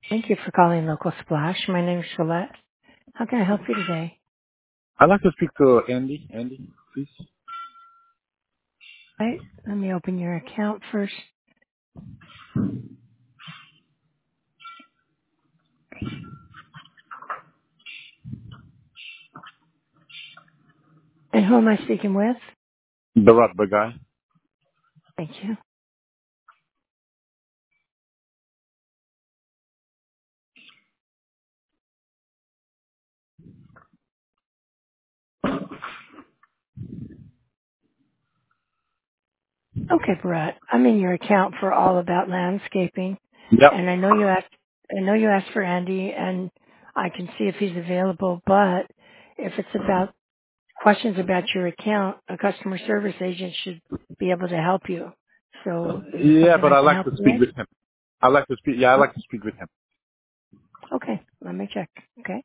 Thank you for calling Local Splash. My name is Celeste. How can I help you today? I'd like to speak to Andy. Andy, please. Right, let me open your account first. And who am I speaking with? The rugby guy. Thank you. Okay, Brett. I'm in your account for All About Landscaping, Yep. and I know you asked. I know you asked for Andy, and I can see if he's available. But if it's about questions about your account, a customer service agent should be able to help you. So, is it Yeah, something but I I'd can like help to you speak with? with him. I'd like to speak. Yeah, I'd like to Oh, speak with him. okay, let me check. Okay.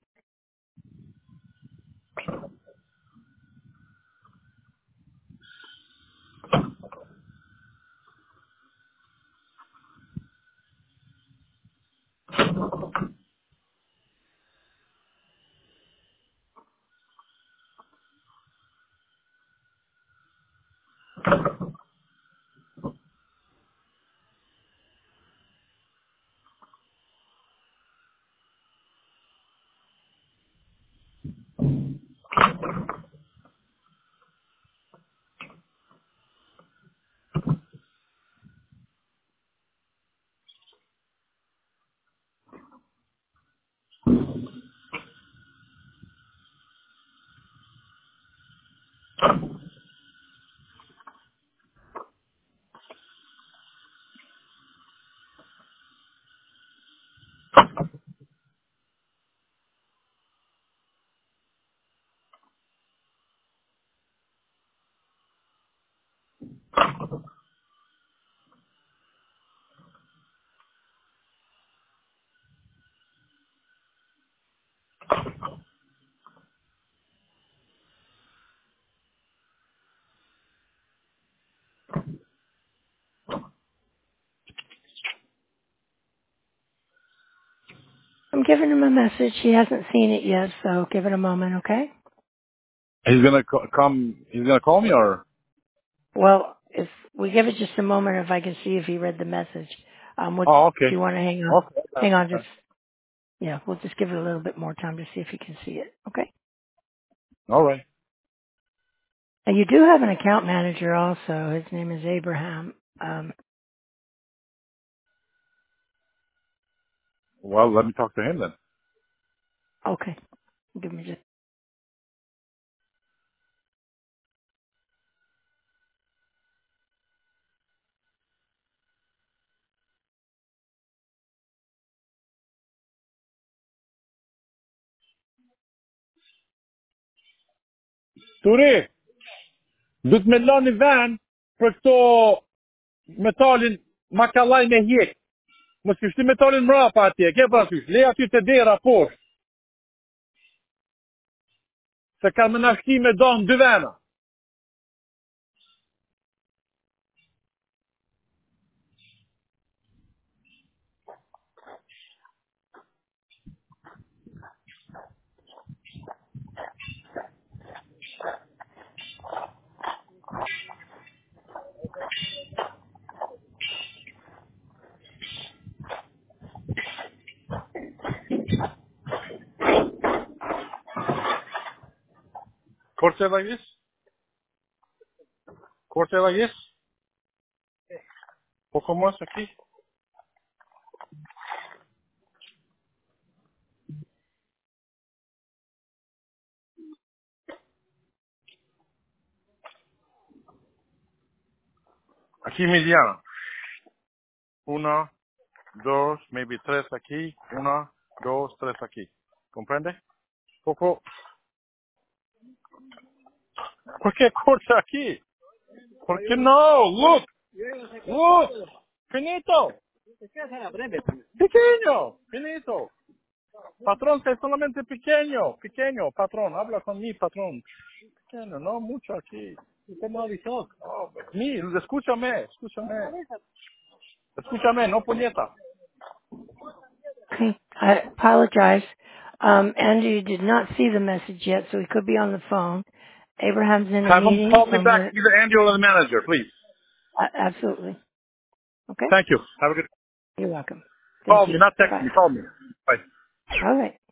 I'm giving him a message. He hasn't seen it yet, so give it a moment, okay? He's gonna come. He's gonna call me, or Well, if we give it just a moment, if I can see if he read the message, oh, do okay, you want to hang on? okay, Hang on, just yeah, we'll just give it a little bit more time to see if he can see it, okay? all right. And you do have an account manager also. His name is Abraham. Well, let me talk to him then. Okay, give me just. Turi, du të me lani ven për këto metalin makallaj me hjek. Mos kishti metalin mrapa atje, ke parasysh. Le aty të dera poshtë, se kanë më nashti me don dy vena. Korte like this? Korte like this? Po komos aqui? Aqui mediano. Una, dos, maybe tres aqui. Una, dos, tres aqui. Comprende? Poco. Por que corta aqui? Porque não? Look! Look! Finito! Pequeño! Finito! Patrón, que es solamente pequeño. Pequeño. Patrón, habla con mi patrón. Pequeño, no mucho aquí. Usted no avisó. Oh, mi, escúchame, escúchame. Escúchame, no puñeta. Okay. I apologize. Andy did not see the message yet, so he could be on the phone. Abraham's in a Have them meeting, call so me I'm back, going either Andy or the manager, please. to, absolutely. Okay? Thank you. Have a good You're welcome. call Thank me, you. not text Bye. me. Call me. Bye. All right.